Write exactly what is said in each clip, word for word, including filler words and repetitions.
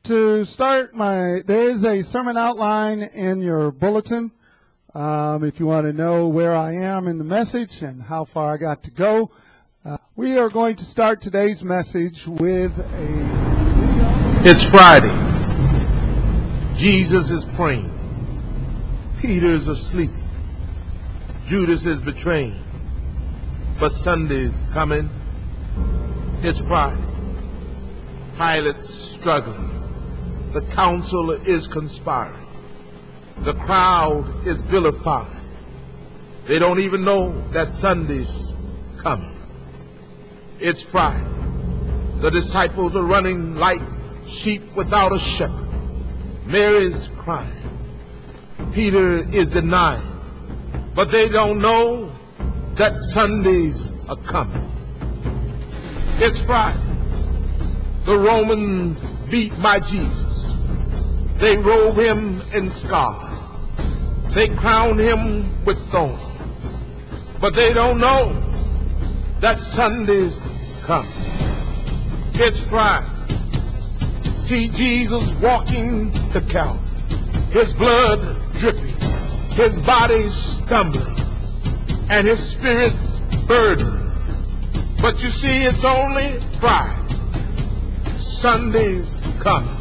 to start my, there is a sermon outline in your bulletin. Um, if you want to know where I am in the message and how far I got to go. Uh, we are going to start today's message with a... It's Friday. Jesus is praying. Peter's asleep. Judas is betraying. But Sunday's coming. It's Friday. Pilate's struggling. The council is conspiring. The crowd is vilifying. They don't even know that Sunday's coming. It's Friday. The disciples are running like sheep without a shepherd. Mary's crying. Peter is denying. But they don't know that Sundays are coming. It's Friday. The Romans beat my Jesus. They robe him in scarlet. They crown him with thorns. But they don't know that Sunday's coming. It's Friday. See Jesus walking to Calvary. His blood dripping. His body stumbling. And his spirit's burdened. But you see, it's only Friday. Sunday's coming.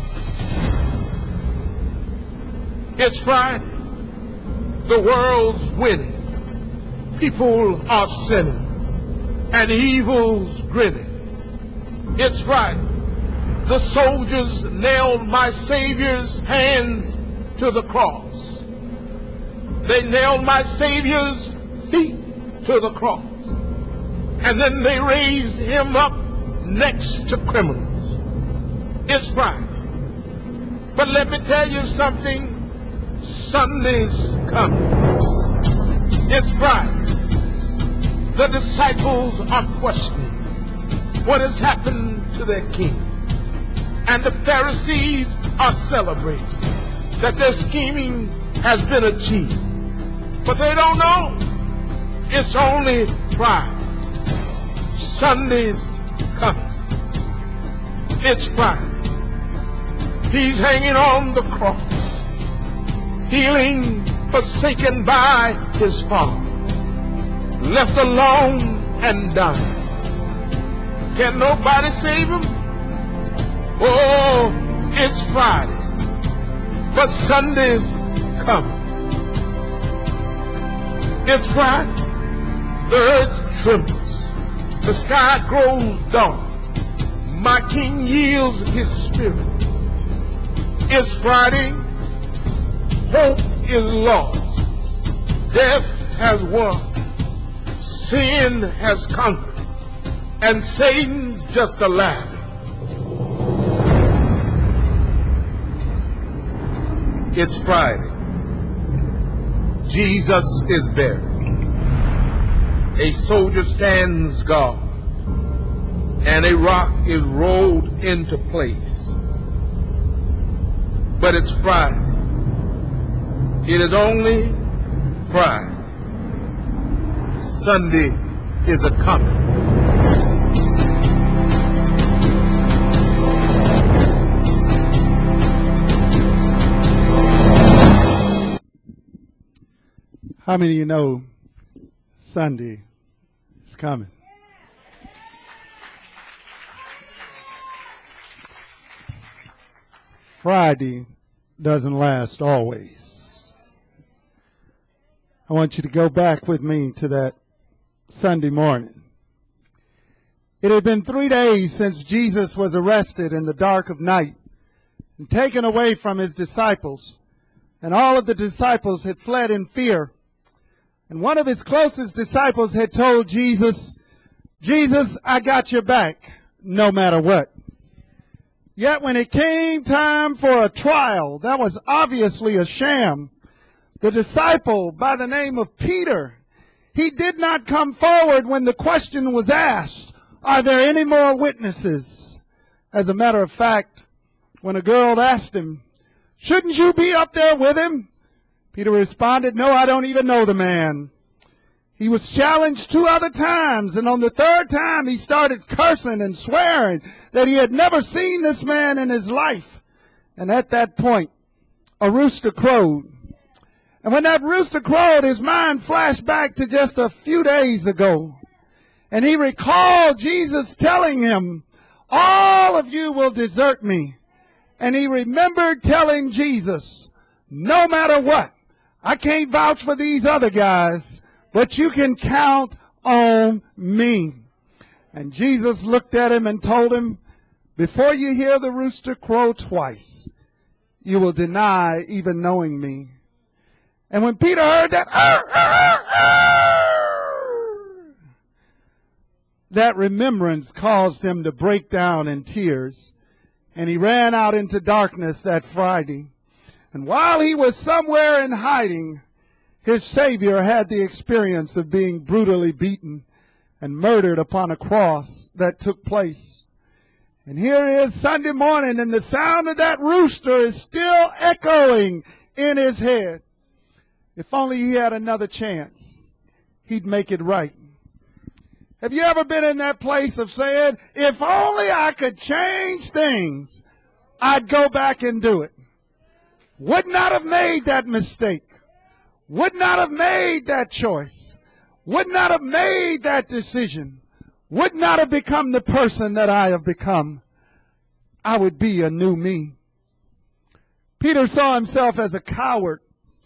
It's Friday. The world's winning. People are sinning. And evil's grinning. It's Friday. The soldiers nailed my Savior's hands to the cross. They nailed my Savior's feet to the cross. And then they raised him up next to criminals. It's Friday. But let me tell you something. Sunday's coming. It's Friday. The disciples are questioning what has happened to their king. And the Pharisees are celebrating that their scheming has been achieved. But they don't know it's only Friday. Sunday's coming. It's Friday. He's hanging on the cross, healing, forsaken by his Father, left alone and dying. Can nobody save him? Oh, it's Friday, but Sunday's coming. It's Friday. The earth trembles. The sky grows dark. My King yields his spirit. It's Friday. Hope is lost. Death has won. Sin has conquered. And Satan's just a laughing. It's Friday. Jesus is buried. A soldier stands guard. And a rock is rolled into place. But it's Friday. It is only Friday. Sunday is a coming. How many of you know Sunday is coming? Friday doesn't last always. I want you to go back with me to that Sunday morning. It had been three days since Jesus was arrested in the dark of night and taken away from his disciples. And all of the disciples had fled in fear. And one of his closest disciples had told Jesus, Jesus, I got your back no matter what. Yet when it came time for a trial that was obviously a sham, the disciple by the name of Peter, he did not come forward when the question was asked, are there any more witnesses? As a matter of fact, when a girl asked him, shouldn't you be up there with him? Peter responded, no, I don't even know the man. He was challenged two other times, and on the third time he started cursing and swearing that he had never seen this man in his life. And at that point, a rooster crowed. And when that rooster crowed, his mind flashed back to just a few days ago. And he recalled Jesus telling him, all of you will desert me. And he remembered telling Jesus, no matter what, I can't vouch for these other guys, but you can count on me. And Jesus looked at him and told him, before you hear the rooster crow twice, you will deny even knowing me. And when Peter heard that, arr, arr, arr, that remembrance caused him to break down in tears. And he ran out into darkness that Friday. And while he was somewhere in hiding, his Savior had the experience of being brutally beaten and murdered upon a cross that took place. And here it is Sunday morning, and the sound of that rooster is still echoing in his head. If only he had another chance, he'd make it right. Have you ever been in that place of saying, if only I could change things, I'd go back and do it? Would not have made that mistake. Would not have made that choice. Would not have made that decision. Would not have become the person that I have become. I would be a new me. Peter saw himself as a coward,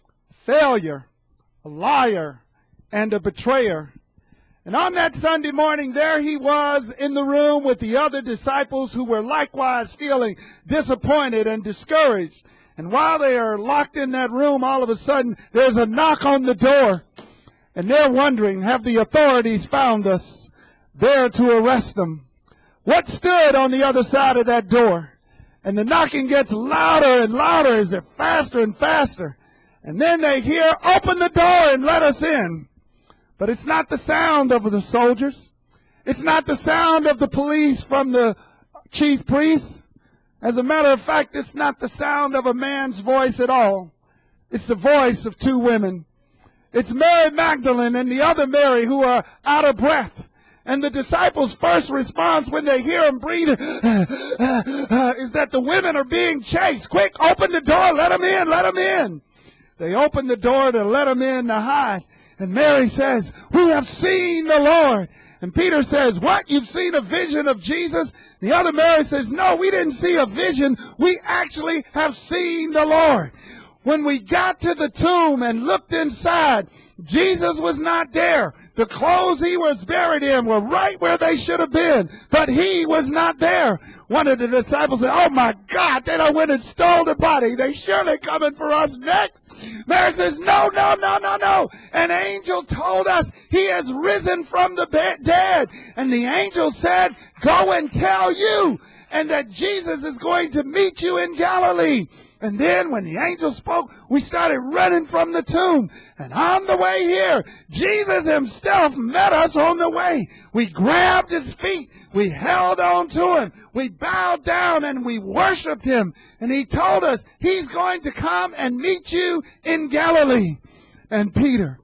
failure, a liar, and a betrayer. And on that Sunday morning, there he was in the room with the other disciples who were likewise feeling disappointed and discouraged. And while they are locked in that room, all of a sudden, there's a knock on the door. And they're wondering, have the authorities found us there to arrest them? What stood on the other side of that door? And the knocking gets louder and louder as they're faster and faster. And then they hear, open the door and let us in. But it's not the sound of the soldiers. It's not the sound of the police from the chief priests. As a matter of fact, it's not the sound of a man's voice at all. It's the voice of two women. It's Mary Magdalene and the other Mary who are out of breath. And the disciples' first response when they hear them breathing uh, uh, uh, is that the women are being chased. Quick, open the door, let them in, let them in. They open the door to let them in to hide. And Mary says, we have seen the Lord. And Peter says, what? You've seen a vision of Jesus? The other Mary says, no, we didn't see a vision. We actually have seen the Lord. When we got to the tomb and looked inside, Jesus was not there. The clothes he was buried in were right where they should have been, but he was not there. One of the disciples said, oh my God, they done went and stole the body. They surely coming for us next. Mary says, no, no, no, no, no. An angel told us he has risen from the dead. And the angel said, go and tell you, and that Jesus is going to meet you in Galilee. And then when the angel spoke, we started running from the tomb. And on the way here, Jesus himself met us on the way. We grabbed his feet. We held on to him. We bowed down and we worshiped him. And he told us he's going to come and meet you in Galilee. And Peter,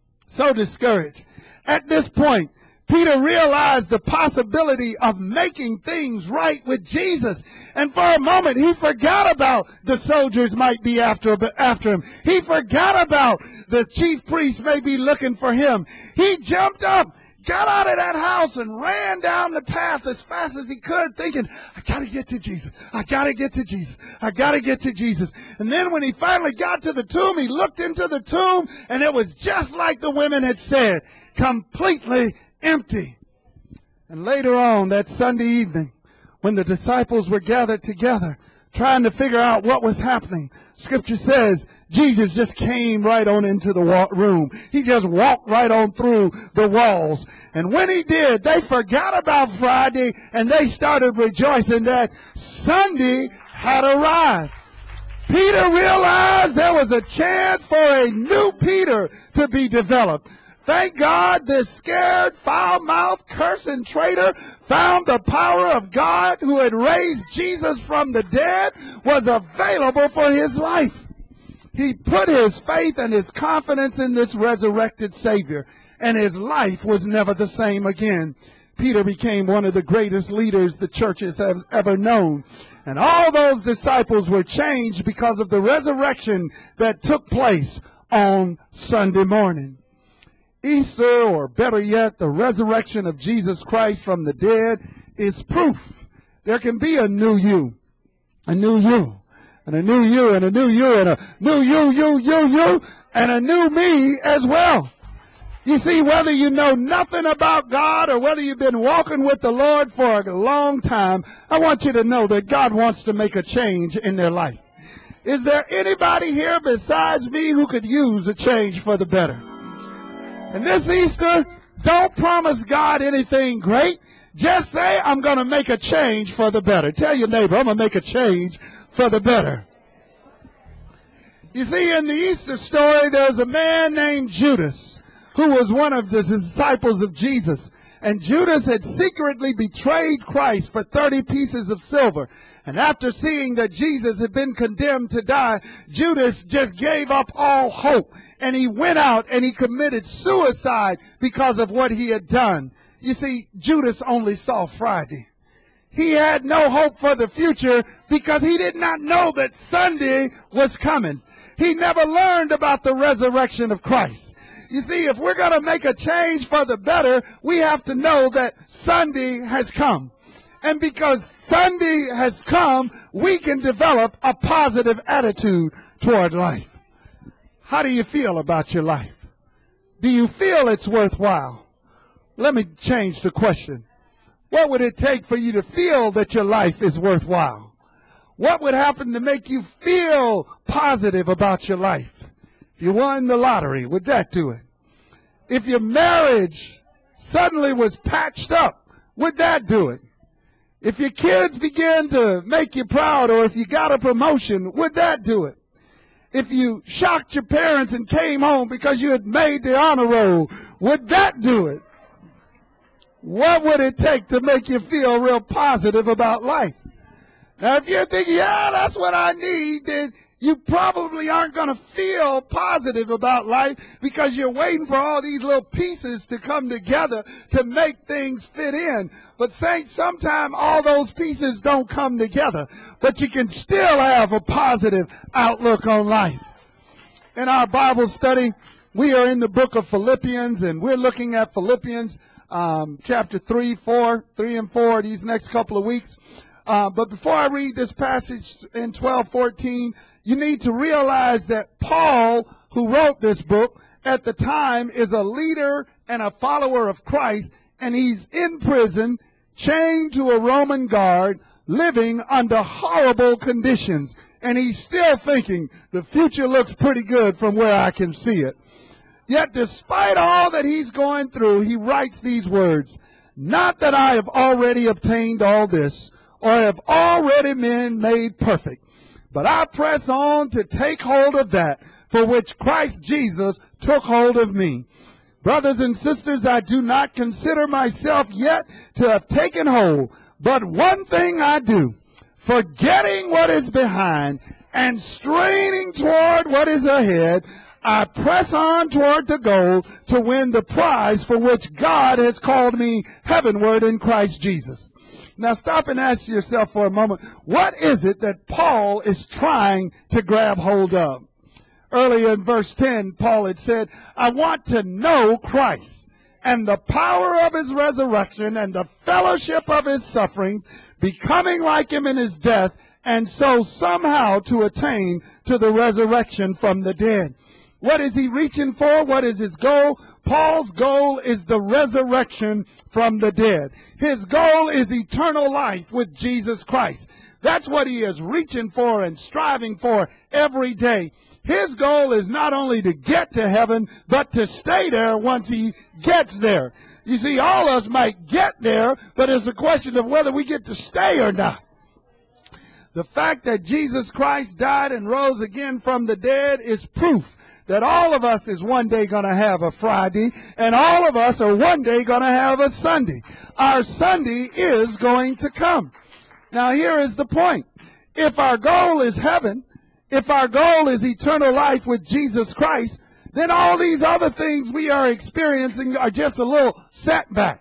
so discouraged. At this point, Peter realized the possibility of making things right with Jesus. And for a moment, he forgot about the soldiers might be after, after him. He forgot about the chief priest may be looking for him. He jumped up, got out of that house, and ran down the path as fast as he could, thinking, I got to get to Jesus. I got to get to Jesus. I got to get to Jesus. And then when he finally got to the tomb, he looked into the tomb, and it was just like the women had said, completely empty. And later on that Sunday evening, when the disciples were gathered together, trying to figure out what was happening, Scripture says Jesus just came right on into the room. He just walked right on through the walls. And when he did, they forgot about Friday and they started rejoicing that Sunday had arrived. Peter realized there was a chance for a new Peter to be developed. Thank God this scared, foul-mouthed, cursing traitor found the power of God who had raised Jesus from the dead was available for his life. He put his faith and his confidence in this resurrected Savior, and his life was never the same again. Peter became one of the greatest leaders the churches have ever known. And all those disciples were changed because of the resurrection that took place on Sunday morning. Easter, or better yet, the resurrection of Jesus Christ from the dead, is proof there can be a new you, a new you, and a new you, and a new you, and a new you, you, you, you, and a new me as well. You see, whether you know nothing about God or whether you've been walking with the Lord for a long time, I want you to know that God wants to make a change in their life. Is there anybody here besides me who could use a change for the better? And this Easter, don't promise God anything great. Just say, I'm going to make a change for the better. Tell your neighbor, I'm going to make a change for the better. You see, in the Easter story, there's a man named Judas, who was one of the disciples of Jesus. And Judas had secretly betrayed Christ for thirty pieces of silver. And after seeing that Jesus had been condemned to die, Judas just gave up all hope. And he went out and he committed suicide because of what he had done. You see, Judas only saw Friday. He had no hope for the future because he did not know that Sunday was coming. He never learned about the resurrection of Christ. You see, if we're going to make a change for the better, we have to know that Sunday has come. And because Sunday has come, we can develop a positive attitude toward life. How do you feel about your life? Do you feel it's worthwhile? Let me change the question. What would it take for you to feel that your life is worthwhile? What would happen to make you feel positive about your life? If you won the lottery, would that do it? If your marriage suddenly was patched up, would that do it? If your kids began to make you proud, or if you got a promotion, would that do it? If you shocked your parents and came home because you had made the honor roll, would that do it? What would it take to make you feel real positive about life? Now, if you're thinking, yeah, that's what I need, then you probably aren't going to feel positive about life because you're waiting for all these little pieces to come together to make things fit in. But saints, sometimes all those pieces don't come together, but you can still have a positive outlook on life. In our Bible study, we are in the book of Philippians, and we're looking at Philippians um, chapter three, four, three and four these next couple of weeks. Uh, but before I read this passage in twelve fourteen, you need to realize that Paul, who wrote this book, at the time is a leader and a follower of Christ, and he's in prison, chained to a Roman guard, living under horrible conditions. And he's still thinking, the future looks pretty good from where I can see it. Yet despite all that he's going through, he writes these words, "Not that I have already obtained all this, or have already been made perfect, but I press on to take hold of that for which Christ Jesus took hold of me. Brothers and sisters, I do not consider myself yet to have taken hold, but one thing I do, forgetting what is behind and straining toward what is ahead, I press on toward the goal to win the prize for which God has called me heavenward in Christ Jesus." Now stop and ask yourself for a moment, what is it that Paul is trying to grab hold of? Earlier in verse ten, Paul had said, I want to know Christ and the power of his resurrection and the fellowship of his sufferings, becoming like him in his death, and so somehow to attain to the resurrection from the dead. What is he reaching for? What is his goal? Paul's goal is the resurrection from the dead. His goal is eternal life with Jesus Christ. That's what he is reaching for and striving for every day. His goal is not only to get to heaven, but to stay there once he gets there. You see, all of us might get there, but it's a question of whether we get to stay or not. The fact that Jesus Christ died and rose again from the dead is proof that all of us is one day going to have a Friday, and all of us are one day going to have a Sunday. Our Sunday is going to come. Now here is the point. If our goal is heaven, if our goal is eternal life with Jesus Christ, then all these other things we are experiencing are just a little setback.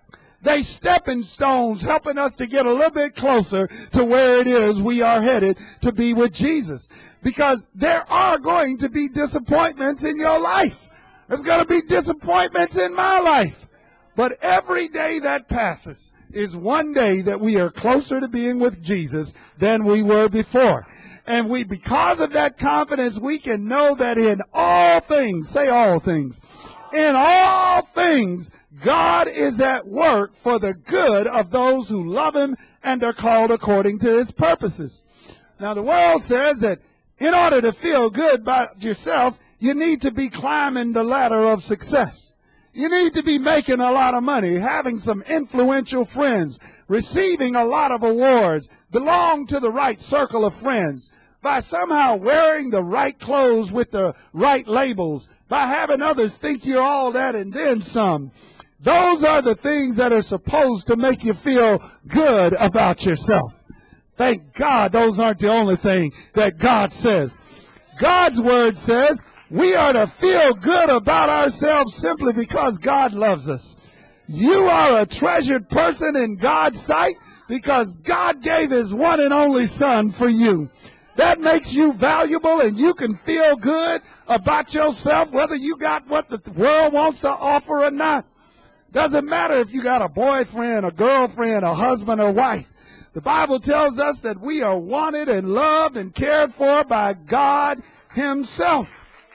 They stepping stones helping us to get a little bit closer to where it is we are headed to be with Jesus. Because there are going to be disappointments in your life. There's going to be disappointments in my life. But every day that passes is one day that we are closer to being with Jesus than we were before. And we, because of that confidence, we can know that in all things, say all things, in all things, God is at work for the good of those who love him and are called according to his purposes. Now, the world says that in order to feel good about yourself, you need to be climbing the ladder of success. You need to be making a lot of money, having some influential friends, receiving a lot of awards, belong to the right circle of friends, by somehow wearing the right clothes with the right labels, by having others think you're all that and then some. Those are the things that are supposed to make you feel good about yourself. Thank God those aren't the only thing that God says. God's word says we are to feel good about ourselves simply because God loves us. You are a treasured person in God's sight because God gave his one and only son for you. That makes you valuable, and you can feel good about yourself whether you got what the world wants to offer or not. Doesn't matter if you got a boyfriend, a girlfriend, a husband or wife. The Bible tells us that we are wanted and loved and cared for by God himself.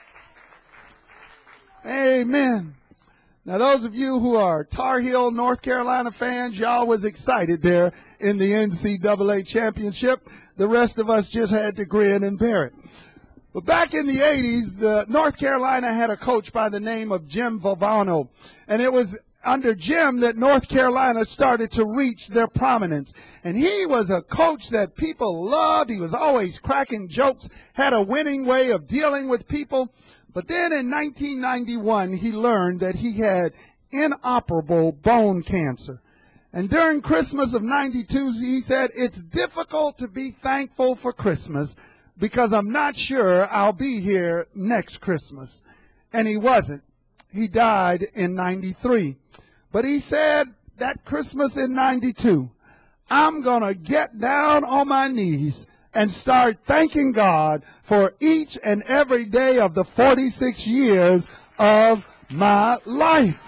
Amen. Now, those of you who are Tar Heel, North Carolina fans, y'all was excited there in the N C double A championship. The rest of us just had to grin and bear it. But back in the eighties, the North Carolina had a coach by the name of Jim Valvano. And it was under Jim that North Carolina started to reach their prominence. And he was a coach that people loved. He was always cracking jokes, had a winning way of dealing with people. But then in nineteen ninety-one, he learned that he had inoperable bone cancer. And during Christmas of ninety-two, he said, it's difficult to be thankful for Christmas because I'm not sure I'll be here next Christmas. And he wasn't. He died in ninety-three. But he said that Christmas in ninety-two, I'm going to get down on my knees and start thanking God for each and every day of the forty-six years of my life.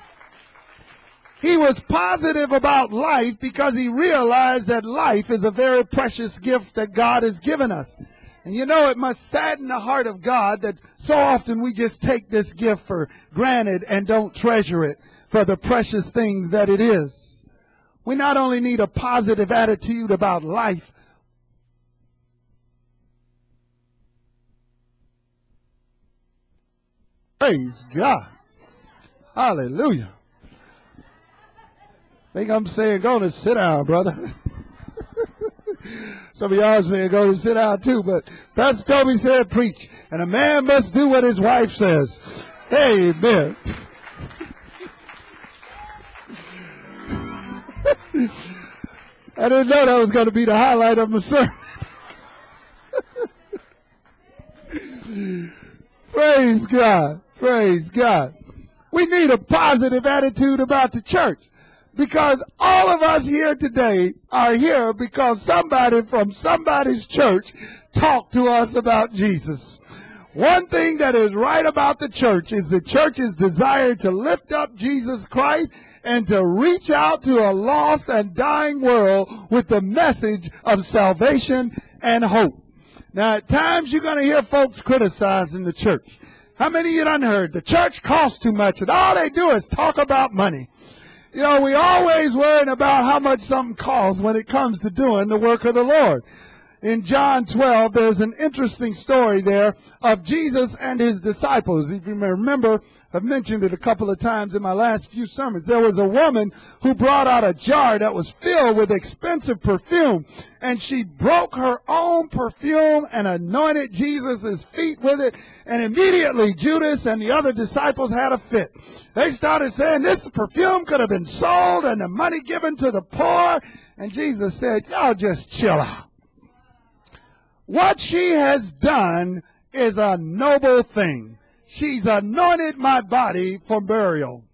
He was positive about life because he realized that life is a very precious gift that God has given us. And you know, it must sadden the heart of God that so often we just take this gift for granted and don't treasure it for the precious things that it is. We not only need a positive attitude about life, praise God. Hallelujah. I think I'm saying go to sit down, brother. Some of y'all saying go to sit down too, but Pastor Toby said preach. And a man must do what his wife says. Amen. I didn't know that was going to be the highlight of my sermon. Praise God. Praise God. We need a positive attitude about the church. Because all of us here today are here because somebody from somebody's church talked to us about Jesus. One thing that is right about the church is the church's desire to lift up Jesus Christ and to reach out to a lost and dying world with the message of salvation and hope. Now, at times you're going to hear folks criticizing the church. How many of you done heard the church costs too much and all they do is talk about money? You know, we always worrying about how much something costs when it comes to doing the work of the Lord. In John twelve, there's an interesting story there of Jesus and his disciples. If you remember, I've mentioned it a couple of times in my last few sermons. There was a woman who brought out a jar that was filled with expensive perfume, and she broke her own perfume and anointed Jesus' feet with it, and immediately Judas and the other disciples had a fit. They started saying this perfume could have been sold and the money given to the poor, and Jesus said, y'all just chill out. What she has done is a noble thing. She's anointed my body for burial.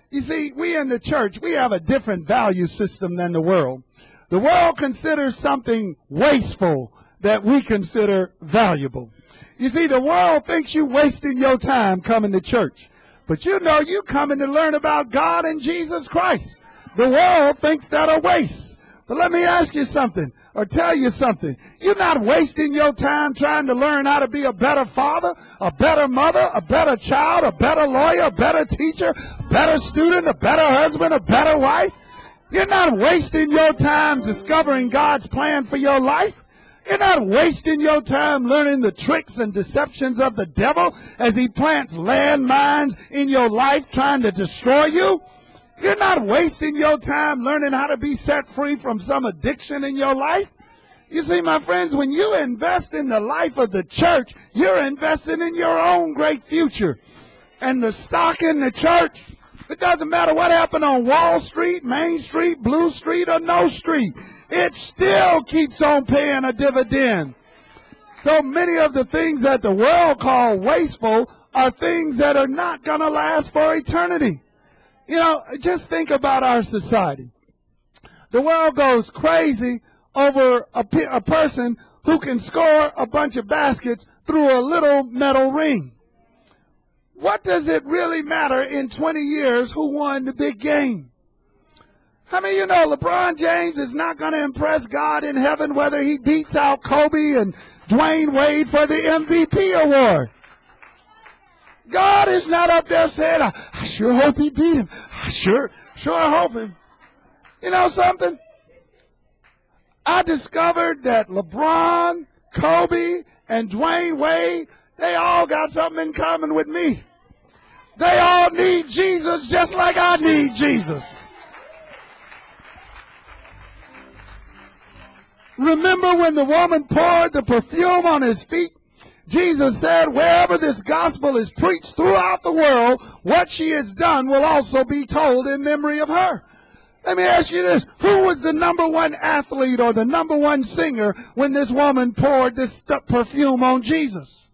You see, we in the church, we have a different value system than the world. The world considers something wasteful that we consider valuable. You see, the world thinks you wasting your time coming to church. But you know you coming to learn about God and Jesus Christ. The world thinks that a waste. But let me ask you something, or tell you something. You're not wasting your time trying to learn how to be a better father, a better mother, a better child, a better lawyer, a better teacher, a better student, a better husband, a better wife. You're not wasting your time discovering God's plan for your life. You're not wasting your time learning the tricks and deceptions of the devil as he plants landmines in your life trying to destroy you. You're not wasting your time learning how to be set free from some addiction in your life. You see, my friends, when you invest in the life of the church, you're investing in your own great future. And the stock in the church, it doesn't matter what happened on Wall Street, Main Street, Blue Street, or no street. It still keeps on paying a dividend. So many of the things that the world calls wasteful are things that are not going to last for eternity. You know, just think about our society. The world goes crazy over a, a person who can score a bunch of baskets through a little metal ring. What does it really matter in twenty years who won the big game? How many of you know LeBron James is not going to impress God in heaven whether he beats out Kobe and Dwayne Wade for the M V P award? God is not up there saying, I, I sure hope he beat him. I sure, sure hope him. You know something? I discovered that LeBron, Kobe, and Dwayne Wade, they all got something in common with me. They all need Jesus just like I need Jesus. Remember when the woman poured the perfume on his feet? Jesus said, wherever this gospel is preached throughout the world, what she has done will also be told in memory of her. Let me ask you this. Who was the number one athlete or the number one singer when this woman poured this perfume on Jesus?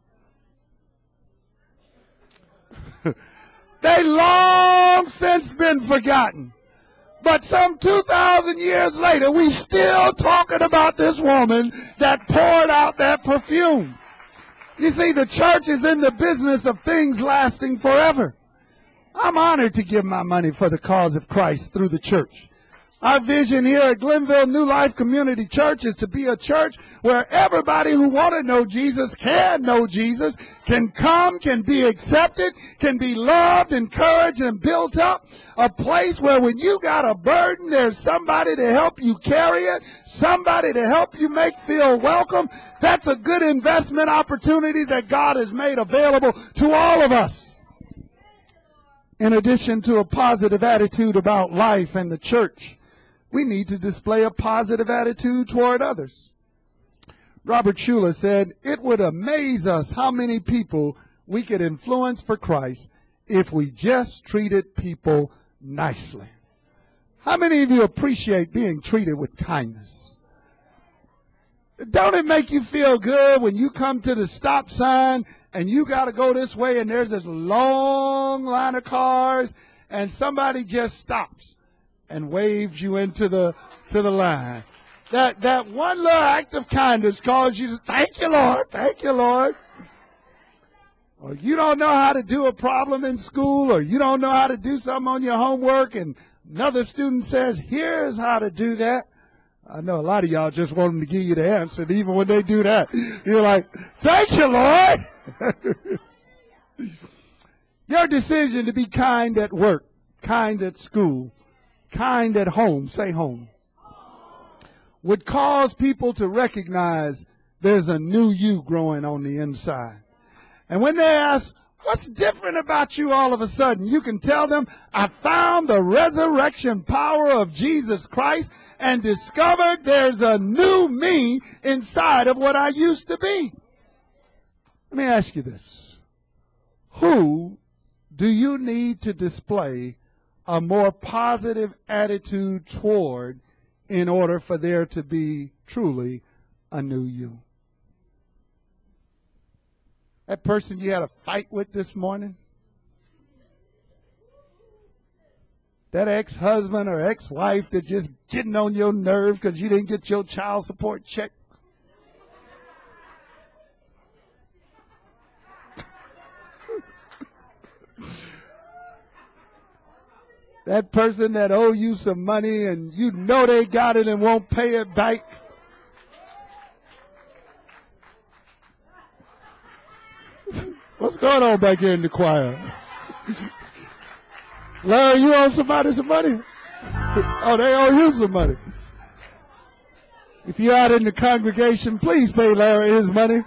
They long since been forgotten. But some two thousand years later, we still talking about this woman that poured out that perfume. You see, the church is in the business of things lasting forever. I'm honored to give my money for the cause of Christ through the church. Our vision here at Glenville New Life Community Church is to be a church where everybody who want to know Jesus can know Jesus, can come, can be accepted, can be loved, encouraged, and built up. A place where when you got a burden, there's somebody to help you carry it, somebody to help you make feel welcome. That's a good investment opportunity that God has made available to all of us. In addition to a positive attitude about life and the church, we need to display a positive attitude toward others. Robert Schuller said, it would amaze us how many people we could influence for Christ if we just treated people nicely. How many of you appreciate being treated with kindness? Don't it make you feel good when you come to the stop sign and you got to go this way and there's this long line of cars and somebody just stops and waves you into the to the line? That that one little act of kindness calls you to thank you, Lord, thank you, Lord. Or you don't know how to do a problem in school, or you don't know how to do something on your homework, and another student says, here's how to do that. I know a lot of y'all just want them to give you the answer, and even when they do that, you're like, thank you, Lord. Your decision to be kind at work, kind at school, kind at home, say home, would cause people to recognize there's a new you growing on the inside. And when they ask, what's different about you all of a sudden, you can tell them, I found the resurrection power of Jesus Christ and discovered there's a new me inside of what I used to be. Let me ask you this. Who do you need to display a more positive attitude toward in order for there to be truly a new you? That person you had a fight with this morning? That ex-husband or ex-wife that's just getting on your nerve because you didn't get your child support check. That person that owe you some money and you know they got it and won't pay it back. What's going on back here in the choir? Larry, you owe somebody some money? Oh, they owe you some money. If you're out in the congregation, please pay Larry his money.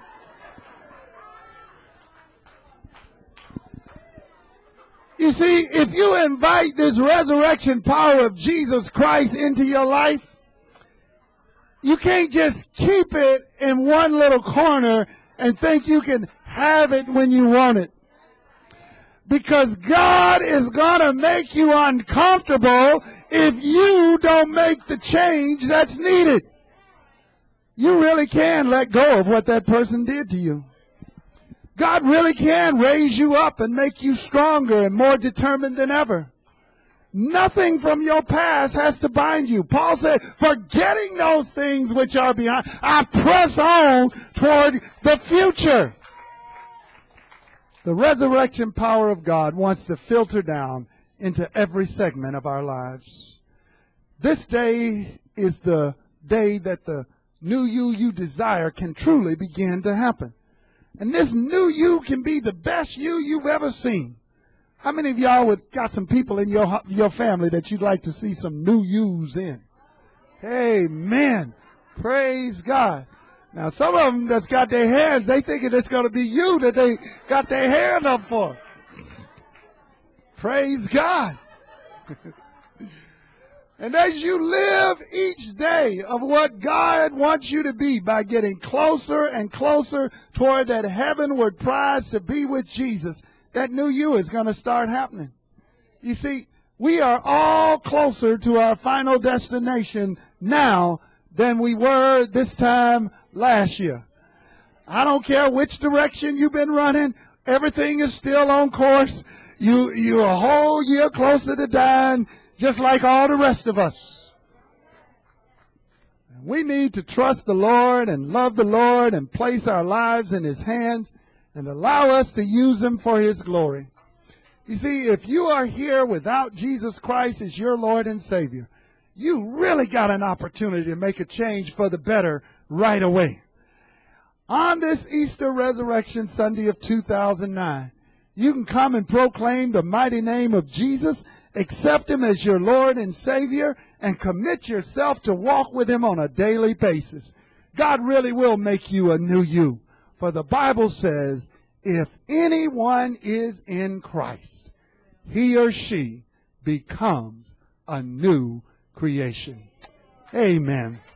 You see, if you invite this resurrection power of Jesus Christ into your life, you can't just keep it in one little corner and think you can have it when you want it. Because God is going to make you uncomfortable if you don't make the change that's needed. You really can let go of what that person did to you. God really can raise you up and make you stronger and more determined than ever. Nothing from your past has to bind you. Paul said, forgetting those things which are behind, I press on toward the future. The resurrection power of God wants to filter down into every segment of our lives. This day is the day that the new you you desire can truly begin to happen. And this new you can be the best you you've ever seen. How many of y'all would got some people in your your family that you'd like to see some new yous in? Amen. Praise God. Now, some of them that's got their hands, they thinking it's going to be you that they got their hand up for. Praise God. And as you live each day of what God wants you to be by getting closer and closer toward that heavenward prize to be with Jesus, that new you is going to start happening. You see, we are all closer to our final destination now than we were this time last year. I don't care which direction you've been running. Everything is still on course. You, you're a whole year closer to dying, just like all the rest of us. We need to trust the Lord and love the Lord and place our lives in His hands and allow us to use them for His glory. You see, if you are here without Jesus Christ as your Lord and Savior, you really got an opportunity to make a change for the better right away. On this Easter Resurrection Sunday of two thousand nine, you can come and proclaim the mighty name of Jesus, accept Him as your Lord and Savior, and commit yourself to walk with Him on a daily basis. God really will make you a new you. For the Bible says, if anyone is in Christ, he or she becomes a new creation. Amen.